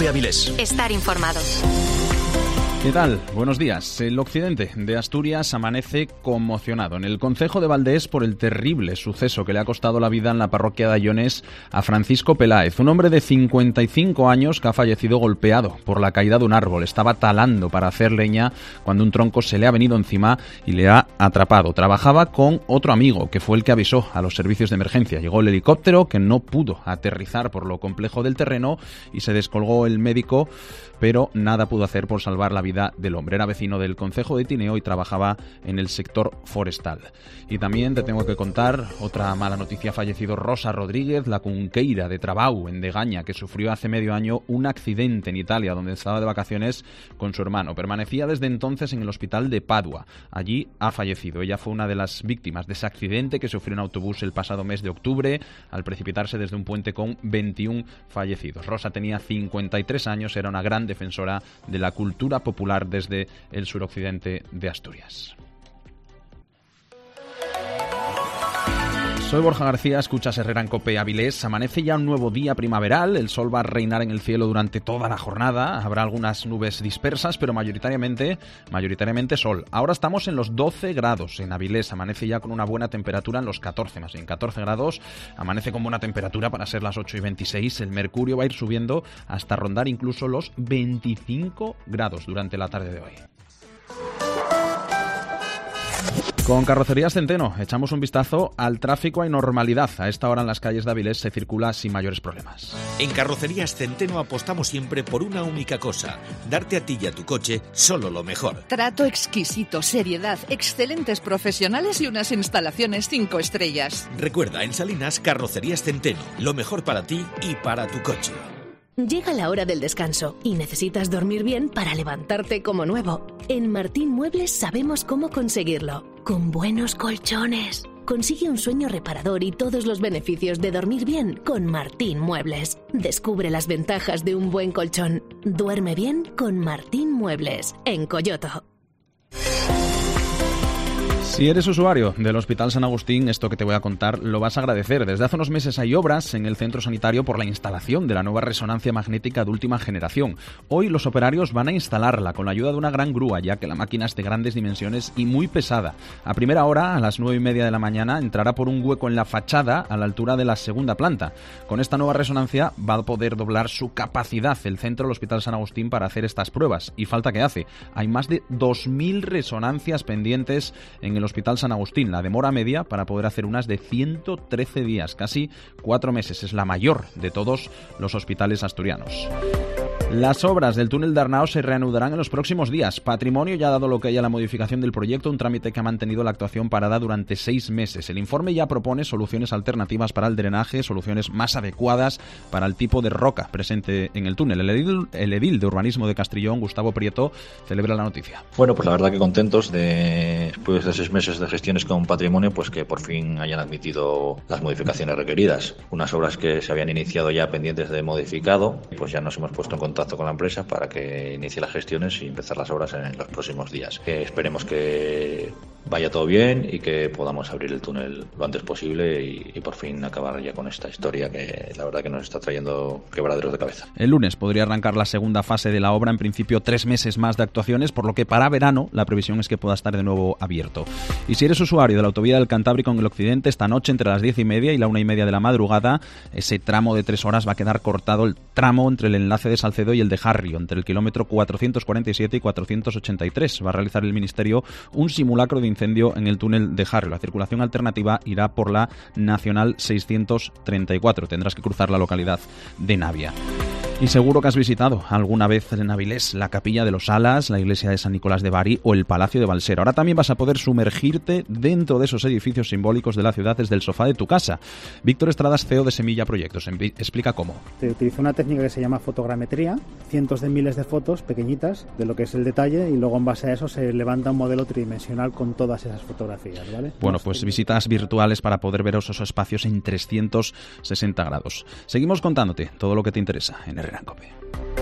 Avilés. Estar informado. ¿Qué tal? Buenos días. El occidente de Asturias amanece conmocionado en el concejo de Valdés por el terrible suceso que le ha costado la vida en la parroquia de Ayonés a Francisco Peláez, un hombre de 55 años que ha fallecido golpeado por la caída de un árbol. Estaba talando para hacer leña cuando un tronco se le ha venido encima y le ha atrapado. Trabajaba con otro amigo que fue el que avisó a los servicios de emergencia. Llegó el helicóptero que no pudo aterrizar por lo complejo del terreno y se descolgó el médico, pero nada pudo hacer por salvar la vida del hombre. Era vecino del concejo de Tineo y trabajaba en el sector forestal. Y también te tengo que contar otra mala noticia. Ha fallecido Rosa Rodríguez, la cunqueira de Trabau, en Degaña, que sufrió hace medio año un accidente en Italia, donde estaba de vacaciones con su hermano. Permanecía desde entonces en el hospital de Padua. Allí ha fallecido. Ella fue una de las víctimas de ese accidente que sufrió en autobús el pasado mes de octubre, al precipitarse desde un puente con 21 fallecidos. Rosa tenía 53 años, era una gran defensora de la cultura popular desde el suroccidente de Asturias. Soy Borja García, escuchas Herrera en COPE Avilés. Amanece ya un nuevo día primaveral, el sol va a reinar en el cielo durante toda la jornada, habrá algunas nubes dispersas, pero mayoritariamente sol. Ahora estamos en los 12 grados en Avilés, amanece ya con una buena temperatura en los 14, más bien 14 grados, amanece con buena temperatura para ser las 8:26, el mercurio va a ir subiendo hasta rondar incluso los 25 grados durante la tarde de hoy. Con Carrocerías Centeno echamos un vistazo al tráfico. Hay normalidad. A esta hora en las calles de Avilés se circula sin mayores problemas. En Carrocerías Centeno apostamos siempre por una única cosa: darte a ti y a tu coche solo lo mejor. Trato exquisito, seriedad, excelentes profesionales y unas instalaciones 5 estrellas. Recuerda, en Salinas, Carrocerías Centeno, lo mejor para ti y para tu coche. Llega la hora del descanso y necesitas dormir bien para levantarte como nuevo. En Martín Muebles sabemos cómo conseguirlo. Con buenos colchones. Consigue un sueño reparador y todos los beneficios de dormir bien con Martín Muebles. Descubre las ventajas de un buen colchón. Duerme bien con Martín Muebles, en Coyoto. Si eres usuario del Hospital San Agustín, esto que te voy a contar lo vas a agradecer. Desde hace unos meses hay obras en el centro sanitario por la instalación de la nueva resonancia magnética de última generación. Hoy los operarios van a instalarla con la ayuda de una gran grúa, ya que la máquina es de grandes dimensiones y muy pesada. A primera hora, a las 9:30 de la mañana, entrará por un hueco en la fachada a la altura de la segunda planta. Con esta nueva resonancia va a poder doblar su capacidad el centro del Hospital San Agustín para hacer estas pruebas. Y falta que hace. Hay más de 2.000 resonancias pendientes en el Hospital San Agustín. La demora media para poder hacer unas de 113 días, casi 4 meses. Es la mayor de todos los hospitales asturianos. Las obras del túnel de Arnao se reanudarán en los próximos días. Patrimonio ya ha dado lo que hay a la modificación del proyecto, un trámite que ha mantenido la actuación parada durante 6 meses. El informe ya propone soluciones alternativas para el drenaje, soluciones más adecuadas para el tipo de roca presente en el túnel. El edil de urbanismo de Castrillón, Gustavo Prieto, celebra la noticia. Bueno, pues la verdad que contentos después de 6 meses de gestiones con Patrimonio, pues que por fin hayan admitido las modificaciones requeridas. Unas obras que se habían iniciado ya pendientes de modificado, pues ya nos hemos puesto en contacto con la empresa para que inicie las gestiones y empezar las obras en los próximos días. Esperemos que vaya todo bien y que podamos abrir el túnel lo antes posible y por fin acabar ya con esta historia que la verdad que nos está trayendo quebraderos de cabeza. El lunes podría arrancar la segunda fase de la obra, en principio 3 meses más de actuaciones, por lo que para verano la previsión es que pueda estar de nuevo abierto. Y si eres usuario de la autovía del Cantábrico en el occidente, esta noche entre las 10:30 y la 1:30 de la madrugada, ese tramo de 3 horas va a quedar cortado, el tramo entre el enlace de Salcedo y el de Harrio, entre el kilómetro 447 y 483. Va a realizar el Ministerio un simulacro de incendio en el túnel de Harrio. La circulación alternativa irá por la Nacional 634. Tendrás que cruzar la localidad de Navia. Y seguro que has visitado alguna vez en Avilés la Capilla de los Alas, la iglesia de San Nicolás de Bari o el Palacio de Balsero. Ahora también vas a poder sumergirte dentro de esos edificios simbólicos de la ciudad desde el sofá de tu casa. Víctor Estradas, CEO de Semilla Proyectos, explica cómo. Se utiliza una técnica que se llama fotogrametría, cientos de miles de fotos pequeñitas de lo que es el detalle, y luego en base a eso se levanta un modelo tridimensional con todas esas fotografías, ¿vale? Bueno, pues visitas virtuales para poder ver esos espacios en 360 grados. Seguimos contándote todo lo que te interesa en Herrera en COPE.